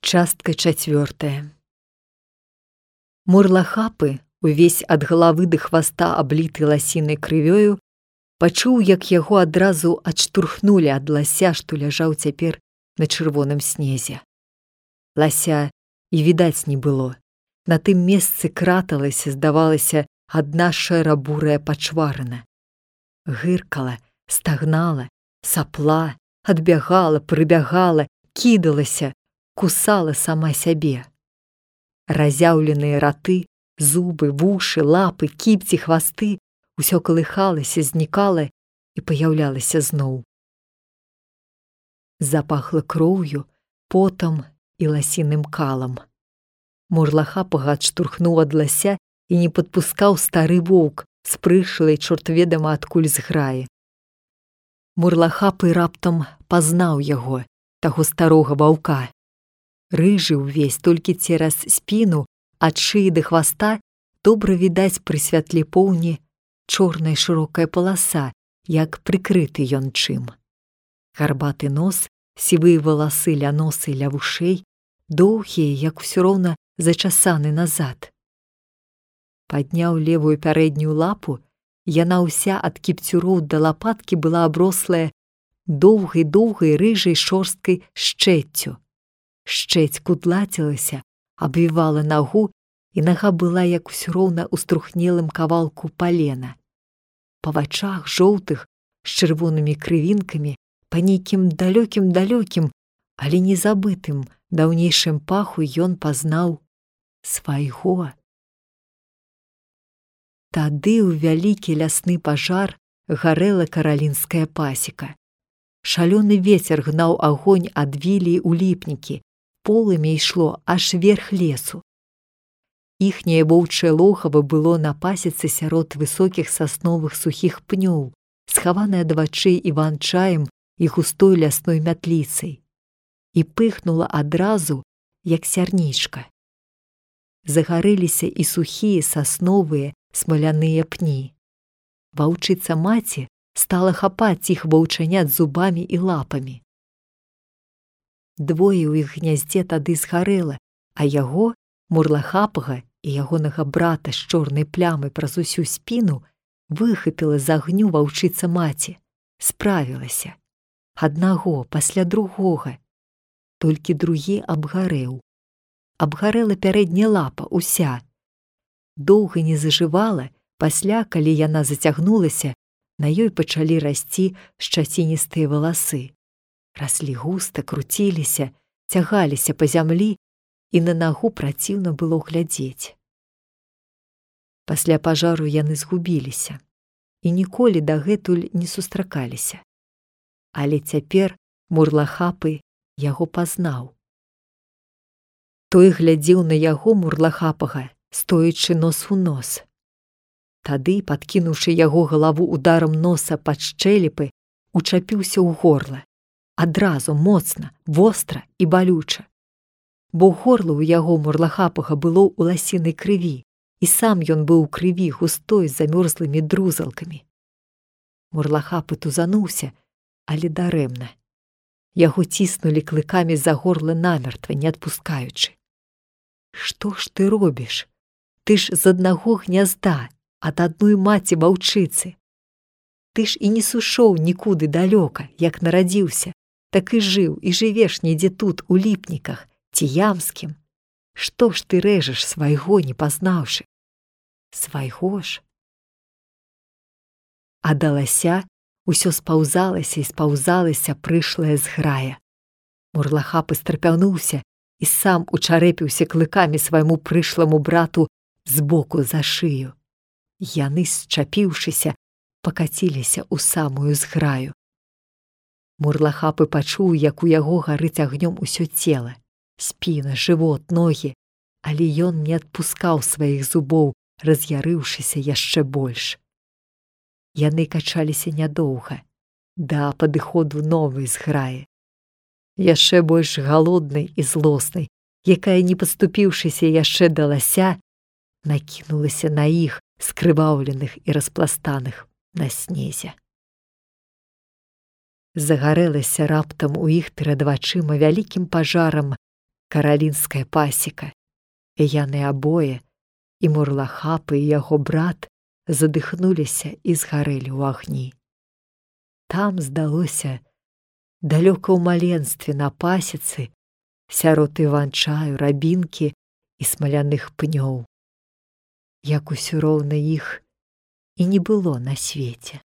Частка 4. Мурлахапы, увесь ад галавы да хваста абліты ласінай крывёю, пачуў, як яго адразу адштурхнулі ад лася, што ляжаў цяпер на чырвоным снезе. Лася і відаць не было. На тым месцы краталася, здавалася, адна шэра-бурая пачварына. Гыркала, стагнала, сапла, адбягала, прыбягала, кідалася, кусала сама сябе. Разяўленыя раты, зубы, вушы, лапы, кіпці, хвасты — усё калыхалася, знікала і паяўлялася зноў. Запахла кроўю, потам і ласіным калам. Мурлахапага адштурхнуў ад лася і не падпускаў стары воўк з прышлай чорт-ведама адкуль зграі. Мурлахапы раптам пазнаў яго, таго старога ваўка. Рыжы ўвесь, толькі цераз спіну, ад шыі да хваста, добра відаць пры святле поўні чорная шырокая паласа, як прыкрыты ён чым. Гарбаты нос, сівыя валасы ля носа і ля вушэй, доўгія, як усё роўна зачасаны назад. Падняў левую пярэднюю лапу, яна ўся ад кіпцюроў да лапаткі была аброслая доўгай рыжай шорсткай шчэццю. Шчэць кудлацілася, абвівала нагу, і нага была як усё роўна ў струхнелым кавалку палена. Па вачах жоўтых, з чырвонымі крывінкамі, па нейкім далёкім, але незабытым даўнейшым паху ён пазнаў свайго. Тады ў вялікі лясны пажар гарэла каралінская пасека. Шалёны вецер гнаў агонь ад вілей у ліпнікі, полымя ішло аж верх лесу. Іхняе воўчае логава было на пасецы сярод высокіх сасновых сухіх пнёў, схаванае ад вачэй іван-чаем і густой лясной мятліцай, і пыхнула адразу, як сярнічка. Загарэліся і сухія сасновыя смаляныя пні. Ваўчыца-маці стала хапаць іх ваўчанят зубамі і лапамі. Двое ў іх гняздзе тады згарэла, а яго, Мурлахапага, і ягонага брата з чорнай плямай праз усю спіну выхапіла з агню ваўчыца-маці, справілася. Аднаго пасля другога. Толькі другі абгарэў. Абгарэла пярэдняя лапа ўся. Доўга не зажывала, пасля, калі яна зацягнулася, на ёй пачалі расці шчаціністыя валасы. Раслі густа, круціліся, цягаліся па зямлі, і на нагу праціўна было глядзець. Пасля пажару яны згубіліся і ніколі дагэтуль не сустракаліся. Але цяпер Мурлахапы яго пазнаў. Той глядзеў на яго, Мурлахапага, стоячы нос у нос. Тады, падкінуўшы яго галаву ударам носа пад шчэлепы, учапіўся ў горла. Адразу моцна, востра і балюча. Бо горла ў яго, Мурлахапага, было ў ласінай крыві, і сам ён быў у крыві густой з замёрзлымі друзалкамі. Мурлахапы тузануўся, але дарэмна. Яго ціснулі клыкамі за горла намертва, не адпускаючы. Што ж ты робіш? Ты ж з аднаго гнязда, ад адной маці ваўчыцы. Ты ж і не сышоў нікуды далёка, як нарадзіўся, так і жыў і жывеш недзе тут, у ліпніках, ці ямскім. Што ж ты рэжаш свайго, не пазнаўшы? Свайго ж? А да лася усё спаўзалася і спаўзалася прышлая зграя. Мурлахапы страпянуўся і сам учарэпіўся клыкамі свайму прышламу брату збоку за шыю. Яны, счапіўшыся, пакаціліся ў самую зграю. Мурлахапы пачуў, як у яго гарыць агнём усё цела, спіна, жывот, ногі, але ён не адпускаў сваіх зубоў, раз'ярыўшыся яшчэ больш. Яны качаліся нядоўга, да падыходу новай зграі. Яшчэ больш галоднай і злоснай, якая, не падступіўшыся яшчэ да лася, накінулася на іх, скрываўленых і распластаных на снезе. Загарэлася раптам у іх перад вачыма вялікім пажарам каралінская пасека. І яны абое, і Мурлахапы, і яго брат задыхнуліся і згарэлі ў агні. Там, здалося, далёка ў маленстве на пасецы, сярод іван-чаю, рабінкі і смаляных пнёў. Як усё роўна іх і не было на свеце.